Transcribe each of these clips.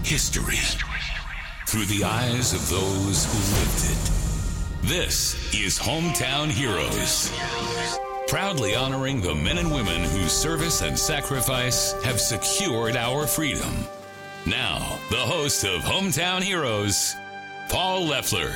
history through the eyes of those who lived it. This is Hometown Heroes, proudly honoring the men and women whose service and sacrifice have secured our freedom. Now, the host of Hometown Heroes, Paul Leffler.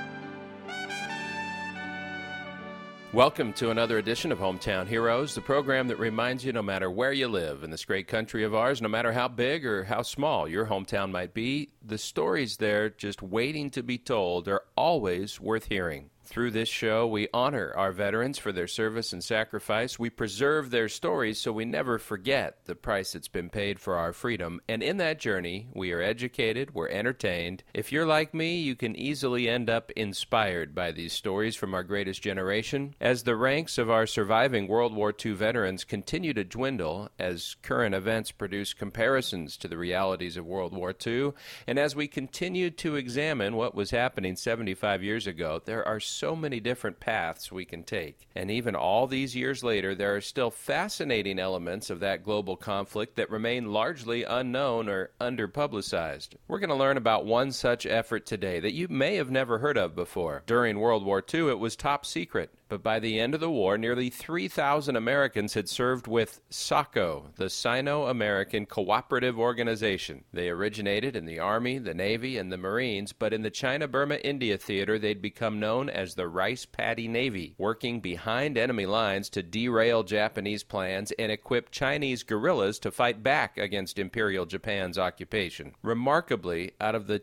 Welcome to another edition of Hometown Heroes, the program that reminds you no matter where you live in this great country of ours, no matter how big or how small your hometown might be, the stories there just waiting to be told are always worth hearing. Through this show, we honor our veterans for their service and sacrifice. We preserve their stories so we never forget the price that's been paid for our freedom. And in that journey, we are educated, we're entertained. If you're like me, you can easily end up inspired by these stories from our greatest generation. As the ranks of our surviving World War II veterans continue to dwindle, as current events produce comparisons to the realities of World War II, and as we continue to examine what was happening 75 years ago, there are so many different paths we can take. And even all these years later, there are still fascinating elements of that global conflict that remain largely unknown or underpublicized. We're going to learn about one such effort today that you may have never heard of before. During World War II, it was top secret. But by the end of the war, nearly 3,000 Americans had served with SACO, the Sino-American Cooperative Organization. They originated in the Army, the Navy, and the Marines, but in the China-Burma-India theater, they'd become known as the Rice Paddy Navy, working behind enemy lines to derail Japanese plans and equip Chinese guerrillas to fight back against Imperial Japan's occupation. Remarkably, out of the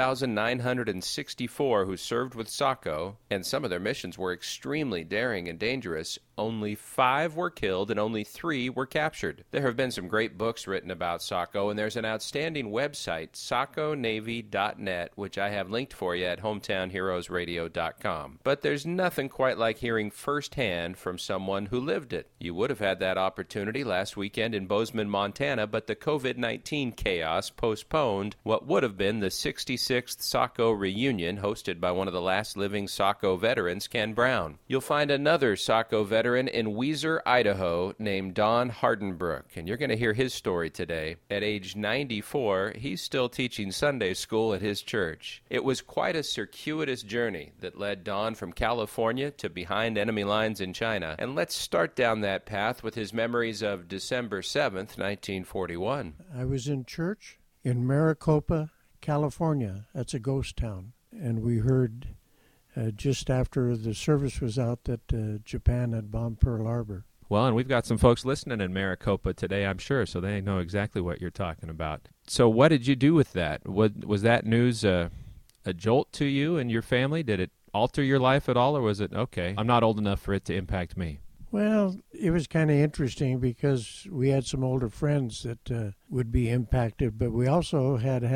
2,964 who served with SACO, and some of their missions were extremely daring and dangerous, only 5 were killed and only 3 were captured. There have been some great books written about SACO, and there's an outstanding website, saconavy.net, which I have linked for you at hometownheroesradio.com. But there's nothing quite like hearing firsthand from someone who lived it. You would have had that opportunity last weekend in Bozeman, Montana, but the COVID-19 chaos postponed what would have been the 66th SACO reunion hosted by one of the last living SACO veterans, Ken Brown. You'll find another SACO veteran in Weiser, Idaho, named Don Hardenbrook, and you're going to hear his story today. At age 94, he's still teaching Sunday school at his church. It was quite a circuitous journey that led Don from California to behind enemy lines in China, and let's start down that path with his memories of December 7th, 1941. I was in church in Maricopa, California. That's a ghost town, and we heard just after the service was out that Japan had bombed Pearl Harbor. Well, and we've got some folks listening in Maricopa today, I'm sure, so they know exactly what you're talking about. So what did you do with that? Was that news a jolt to you and your family? Did it alter your life at all, or was it, okay, I'm not old enough for it to impact me? Well, it was kind of interesting because we had some older friends that would be impacted, but we also had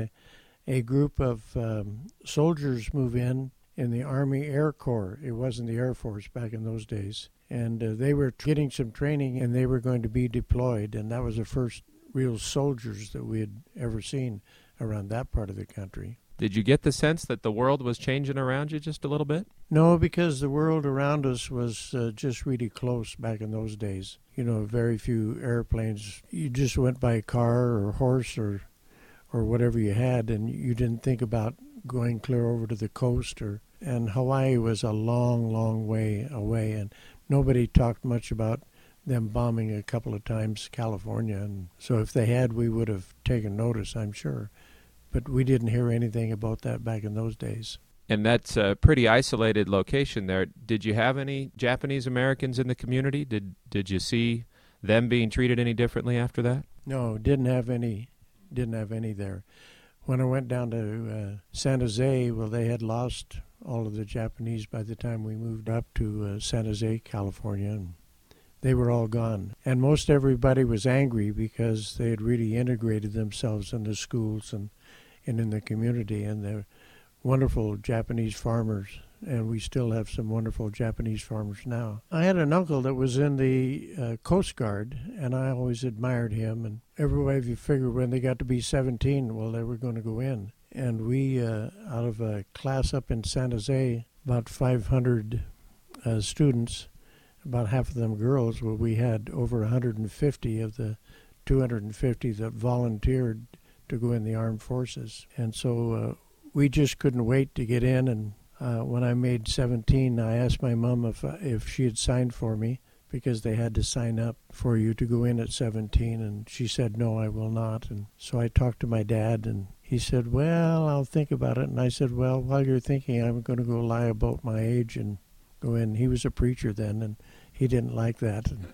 a group of soldiers move in the Army Air Corps. It wasn't the Air Force back in those days. And they were getting some training, and they were going to be deployed. And that was the first real soldiers that we had ever seen around that part of the country. Did you get the sense that the world was changing around you just a little bit? No, because the world around us was just really close back in those days. You know, very few airplanes. You just went by car or horse or whatever you had, and you didn't think about going clear over to the coast. And Hawaii was a long, long way away, and nobody talked much about them bombing a couple of times California. And so if they had, we would have taken notice, I'm sure. But we didn't hear anything about that back in those days. And that's a pretty isolated location there. Did you have any Japanese Americans in the community? Did you see them being treated any differently after that? No, didn't have any there. When I went down to San Jose, well, they had lost all of the Japanese by the time we moved up to San Jose, California, and they were all gone. And most everybody was angry because they had really integrated themselves in the schools and in the community, and they're wonderful Japanese farmers, and we still have some wonderful Japanese farmers now. I had an uncle that was in the Coast Guard, and I always admired him, and everybody, if you figure when they got to be 17, well, they were going to go in. And we, out of a class up in San Jose, about 500 students, about half of them girls, well, we had over 150 of the 250 that volunteered to go in the armed forces. And so we just couldn't wait to get in. And when I made 17, I asked my mom if she had signed for me, because they had to sign up for you to go in at 17. And she said, no, I will not. And so I talked to my dad, and he said, well, I'll think about it. And I said, well, while you're thinking, I'm going to go lie about my age and go in. He was a preacher then, and he didn't like that. And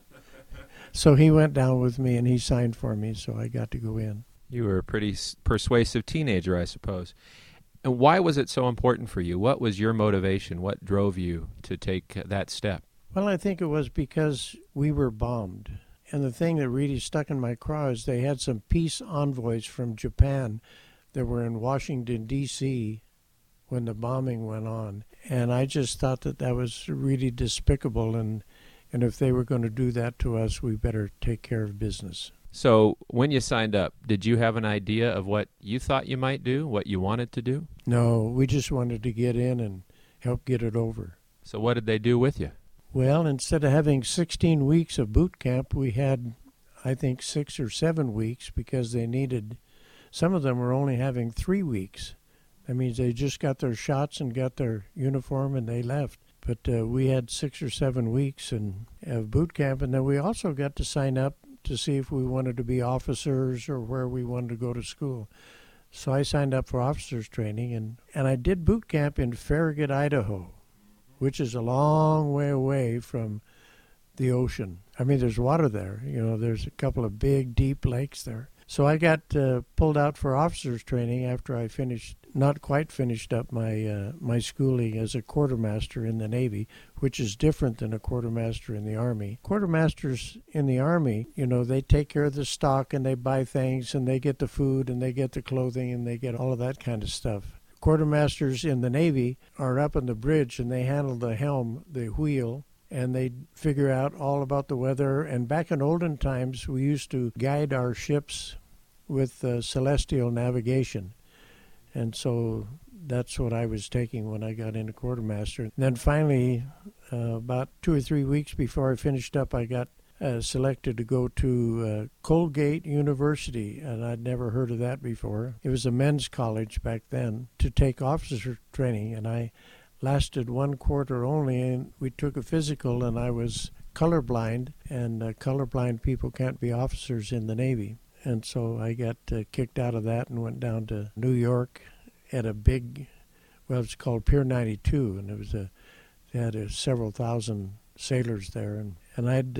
so he went down with me, and he signed for me, so I got to go in. You were a pretty persuasive teenager, I suppose. And why was it so important for you? What was your motivation? What drove you to take that step? Well, I think it was because we were bombed. And the thing that really stuck in my craw is they had some peace envoys from Japan that were in Washington, D.C. when the bombing went on. And I just thought that was really despicable. And if they were going to do that to us, we better take care of business. So when you signed up, did you have an idea of what you thought you might do, what you wanted to do? No, we just wanted to get in and help get it over. So what did they do with you? Well, instead of having 16 weeks of boot camp, we had, I think, 6 or 7 weeks, because they needed, some of them were only having 3 weeks. That means they just got their shots and got their uniform and they left. But we had 6 or 7 weeks of boot camp, and then we also got to sign up to see if we wanted to be officers or where we wanted to go to school. So I signed up for officers training, and I did boot camp in Farragut, Idaho, which is a long way away from the ocean. I mean, there's water there. You know, there's a couple of big, deep lakes there. So I got pulled out for officers training after I not quite finished up my schooling as a quartermaster in the Navy, which is different than a quartermaster in the Army. Quartermasters in the Army, you know, they take care of the stock and they buy things and they get the food and they get the clothing and they get all of that kind of stuff. Quartermasters in the Navy are up on the bridge and they handle the helm, the wheel, and they figure out all about the weather. And back in olden times, we used to guide our ships with celestial navigation. And so that's what I was taking when I got into quartermaster. And then finally, about 2 or 3 weeks before I finished up, I got selected to go to Colgate University, and I'd never heard of that before. It was a men's college back then, to take officer training, and I lasted 1 quarter only, and we took a physical, and I was colorblind, and colorblind people can't be officers in the Navy. And so I got kicked out of that and went down to New York at a big, well, it's called Pier 92, and it was they had several thousand sailors there, and I'd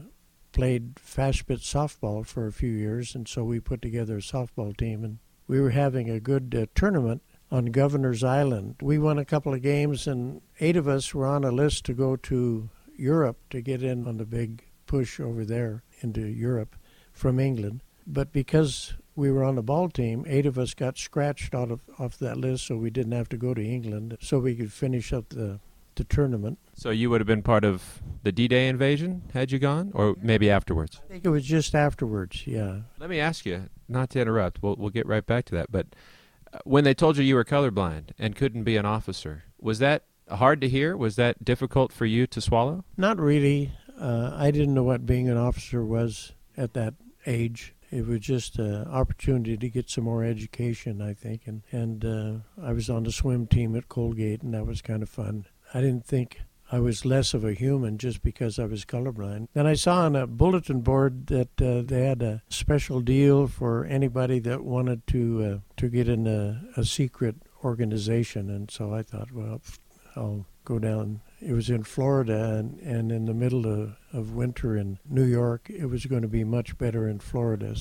played fast-pitch softball for a few years, and so we put together a softball team, and we were having a good tournament on Governor's Island. We won a couple of games, and 8 of us were on a list to go to Europe to get in on the big push over there into Europe from England. But because we were on the ball team, 8 of us got scratched off that list, so we didn't have to go to England, so we could finish up the tournament. So you would have been part of the D-Day invasion had you gone, or maybe afterwards? I think it was just afterwards, yeah. Let me ask you, not to interrupt, we'll get right back to that, but when they told you were colorblind and couldn't be an officer, was that hard to hear? Was that difficult for you to swallow? Not really. I didn't know what being an officer was at that age. It was just an opportunity to get some more education, I think. And I was on the swim team at Colgate, and that was kind of fun. I didn't think I was less of a human just because I was colorblind. Then I saw on a bulletin board that they had a special deal for anybody that wanted to get in a secret organization. And so I thought, well, I'll go down. It was in Florida, and in the middle of winter in New York, it was going to be much better in Florida.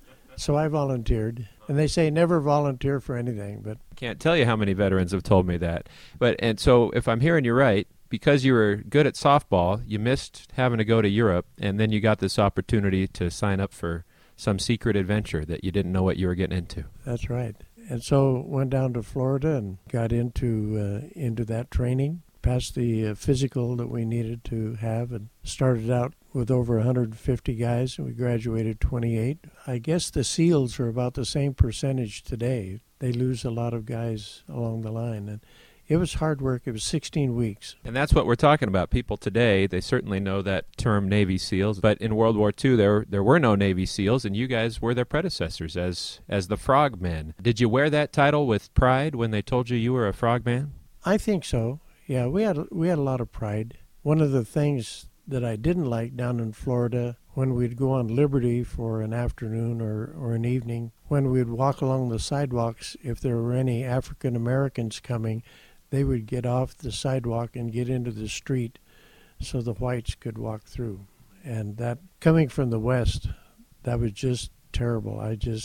So I volunteered. And they say never volunteer for anything, but can't tell you how many veterans have told me that. And so if I'm hearing you right, because you were good at softball, you missed having to go to Europe, and then you got this opportunity to sign up for some secret adventure that you didn't know what you were getting into. That's right. And so went down to Florida and got into that training, passed the physical that we needed to have, and started out with over 150 guys, and we graduated 28. I guess the SEALs are about the same percentage today. They lose a lot of guys along the line. And It was hard work. It was 16 weeks. And that's what we're talking about. People today, they certainly know that term Navy SEALs, but in World War II there were no Navy SEALs, and you guys were their predecessors as the Frogmen. Did you wear that title with pride when they told you were a Frogman? I think so. Yeah, we had a lot of pride. One of the things that I didn't like down in Florida, when we'd go on Liberty for an afternoon or an evening, when we'd walk along the sidewalks, if there were any African Americans coming, they would get off the sidewalk and get into the street so the whites could walk through. And that, coming from the West, that was just terrible.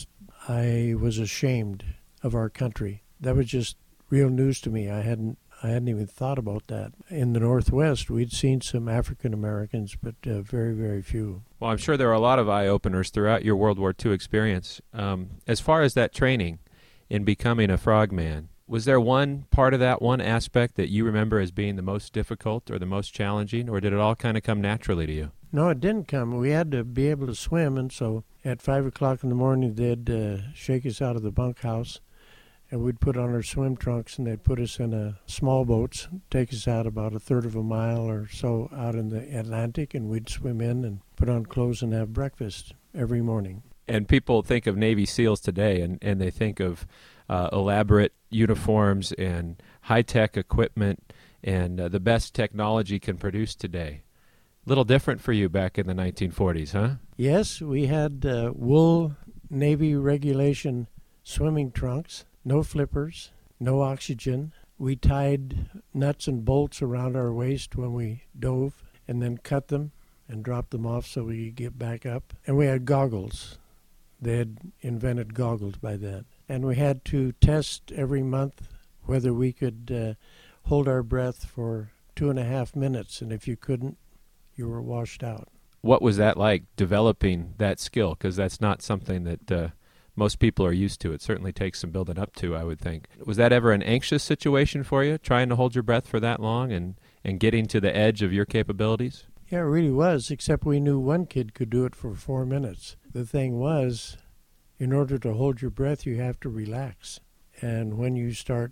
I was ashamed of our country. That was just real news to me. I hadn't even thought about that. In the Northwest, we'd seen some African Americans, but very, very few. Well, I'm sure there are a lot of eye-openers throughout your World War II experience. As far as that training in becoming a Frogman, was there one part of that, one aspect that you remember as being the most difficult or the most challenging, or did it all kind of come naturally to you? No, it didn't come. We had to be able to swim, and so at 5 o'clock in the morning, they'd shake us out of the bunkhouse, and we'd put on our swim trunks, and they'd put us in small boats, take us out about a third of a mile or so out in the Atlantic, and we'd swim in and put on clothes and have breakfast every morning. And people think of Navy SEALs today, and they think of elaborate uniforms and high-tech equipment and the best technology can produce today. Little different for you back in the 1940s, huh? Yes, we had wool Navy regulation swimming trunks, no flippers, no oxygen. We tied nuts and bolts around our waist when we dove and then cut them and dropped them off so we could get back up. And we had goggles. They had invented goggles by then. And we had to test every month whether we could hold our breath for 2.5 minutes, and if you couldn't, you were washed out. What was that like, developing that skill? Because that's not something that most people are used to. It certainly takes some building up to, I would think. Was that ever an anxious situation for you, trying to hold your breath for that long and getting to the edge of your capabilities? Yeah, it really was, except we knew one kid could do it for 4 minutes. The thing was, in order to hold your breath, you have to relax. And when you start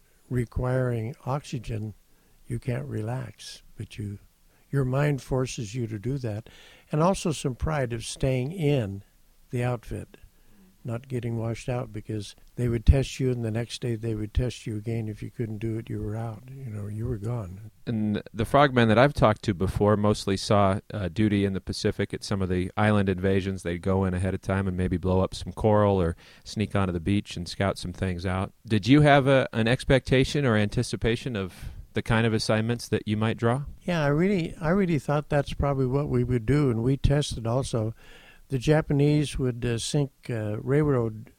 requiring oxygen, you can't relax. But your mind forces you to do that. And also some pride of staying in the outfit, not getting washed out, because they would test you and the next day they would test you again. If you couldn't do it, you were out. You were gone. And the Frogmen that I've talked to before mostly saw duty in the Pacific at some of the island invasions. They'd go in ahead of time and maybe blow up some coral or sneak onto the beach and scout some things out. Did you have an expectation or anticipation of the kind of assignments that you might draw? Yeah, I really thought that's probably what we would do, and we tested also. The Japanese would sink railroad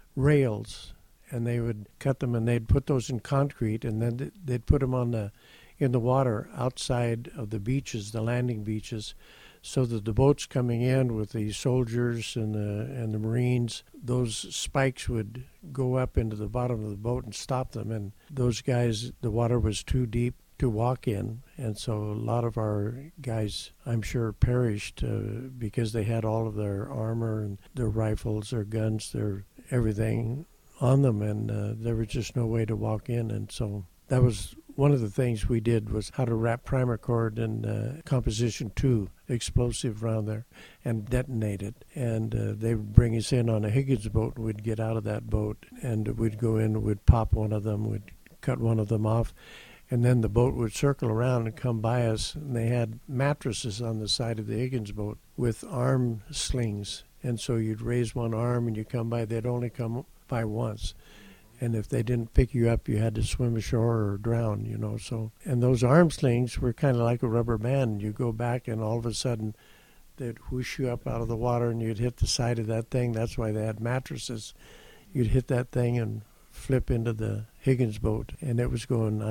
rails, and they would cut them, and they'd put those in concrete, and then they'd put them in the water outside of the beaches, the landing beaches, so that the boats coming in with the soldiers and the Marines, those spikes would go up into the bottom of the boat and stop them. And those guys, the water was too deep to walk in, and so a lot of our guys, I'm sure, perished because they had all of their armor and their rifles, their guns, their everything on them, and there was just no way to walk in. And so that was one of the things we did, was how to wrap primer cord and composition 2 explosive around there and detonate it. And they would bring us in on a Higgins boat, and we'd get out of that boat, and we'd go in, we'd pop one of them, we'd cut one of them off, and then the boat would circle around and come by us, and they had mattresses on the side of the Higgins boat with arm slings. And so you'd raise one arm and you come by, they'd only come by once. And if they didn't pick you up, you had to swim ashore or drown, So, and those arm slings were kind of like a rubber band. You go back and all of a sudden they'd whoosh you up out of the water and you'd hit the side of that thing. That's why they had mattresses. You'd hit that thing and flip into the Higgins boat, and it was going,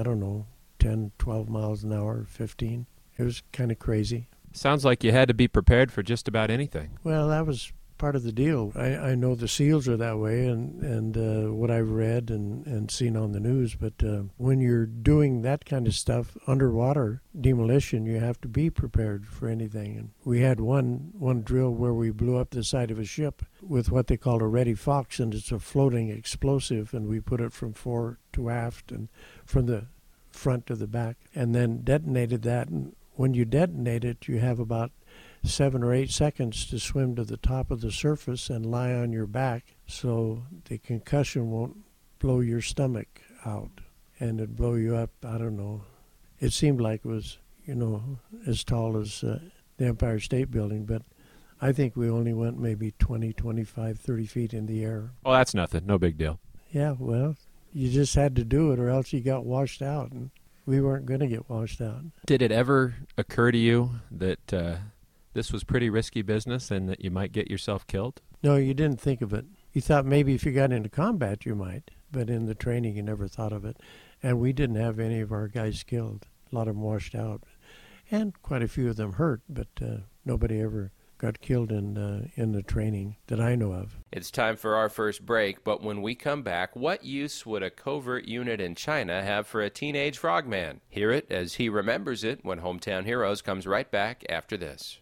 10, 12 miles an hour, 15. It was kind of crazy. Sounds like you had to be prepared for just about anything. Well, that was part of the deal. I know the SEALs are that way, and what I've read and seen on the news, but when you're doing that kind of stuff, underwater demolition, you have to be prepared for anything. And we had one drill where we blew up the side of a ship with what they call a Ready Fox, and it's a floating explosive, and we put it from fore to aft and from the front to the back, and then detonated that. And when you detonate it, you have about 7 or 8 seconds to swim to the top of the surface and lie on your back so the concussion won't blow your stomach out and it'd blow you up. I don't know. It seemed like it was, as tall as the Empire State Building, but I think we only went maybe 20, 25, 30 feet in the air. Oh, that's nothing. No big deal. Yeah, well, you just had to do it or else you got washed out, and we weren't going to get washed out. Did it ever occur to you that this was pretty risky business and that you might get yourself killed? No, you didn't think of it. You thought maybe if you got into combat you might, but in the training you never thought of it. And we didn't have any of our guys killed. A lot of them washed out, and quite a few of them hurt, but nobody ever got killed in the training that I know of. It's time for our first break, but when we come back, what use would a covert unit in China have for a teenage frogman? Hear it as he remembers it when Hometown Heroes comes right back after this.